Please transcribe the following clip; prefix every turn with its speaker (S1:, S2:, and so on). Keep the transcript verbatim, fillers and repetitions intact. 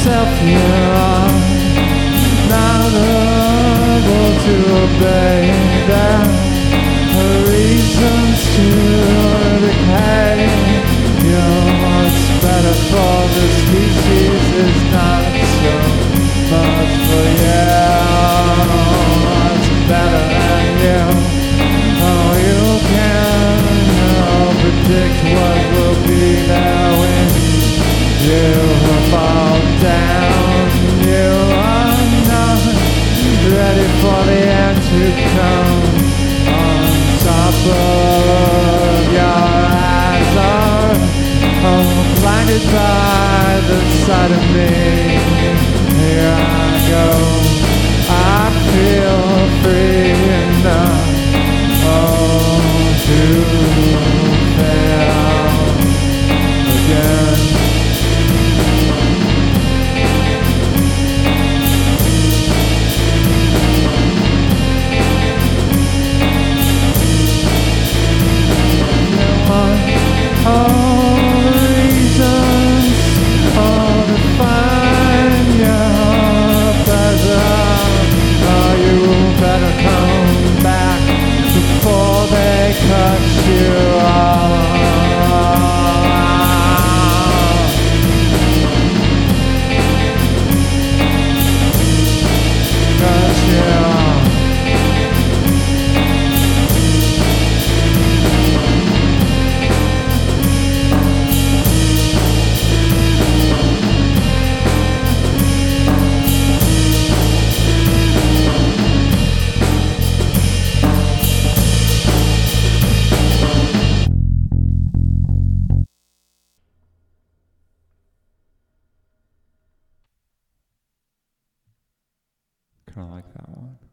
S1: yourself you are not able to obey them. Reasons to decay. You know what's better for the species is not so much for you. What's better than you? Oh, you can't uh, predict what will be there when you fall down. You are not ready for the end to come. On top of your eyes are oh, blinded by the sight of me. Here I go. I feel free enough oh, to fail again. All reasons, all to find your pleasure. Oh, you better come back before they cut you off. Cut you off. Kind of like that one.